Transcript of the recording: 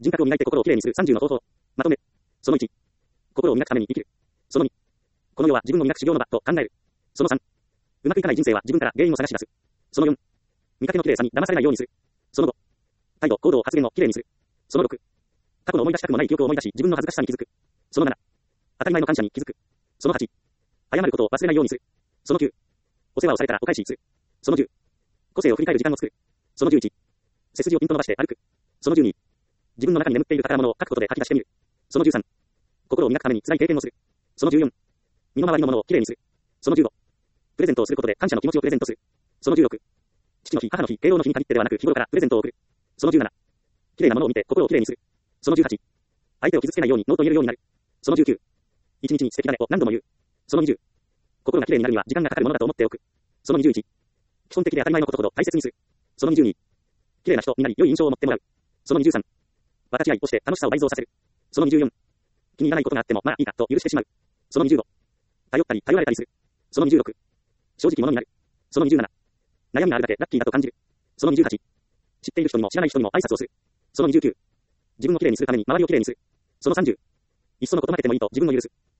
人格を磨いて心をきれいにする30の方法。まとめ。その1。心を磨くために生きる。その2。この世は自分を磨く修行の場と考える。その3。うまくいかない人生は自分から原因を探し出す。その4。見かけのきれいさに騙されないようにする。その5。態度、行動、発言をきれいにする。その6。過去の思い出したくもない記憶を思い出し、自分の恥ずかしさに気づく。その7。当たり前の感謝に気づく。その8。謝ることを忘れないようにする。その9。お世話をされたらお返しする。その10。個性を振り返る時間を作る。その11。背筋をピンと伸ばして歩く。その12。自分の中に眠っている宝物を書くことで吐き出してみる。その13。心を磨くために辛い経験をする。その14。身の回りのものをきれいにする。その15。プレゼントをすることで感謝の気持ちをプレゼントする。その16。父の日、母の日、敬老の日に限ってではなく日頃からプレゼントを送る。その17。きれいなものを見て心をきれいにする。その18。相手を傷つけないようにノーと言えるようになる。その19。一日に素敵だねを何度も言う。その20。心がきれいになるには時間がかかるものだと思っておく。その21。基本的で当たり前のことほど大切にする。その22。きれいな人になり良い印象を持ってもらう。その23。分かち合いをして楽しさを倍増させる。その24。気に入らないことがあってもまあいいかと許してしまう。その25。頼ったり頼られたりする。その26。正直者になる。その27。悩みがあるだけラッキーだと感じる。その28。知っている人にも知らない人にも挨拶をする。その29。自分をきれいにするために周りをきれいにする。その30。いっそのこと負けてもいいと自分を許す。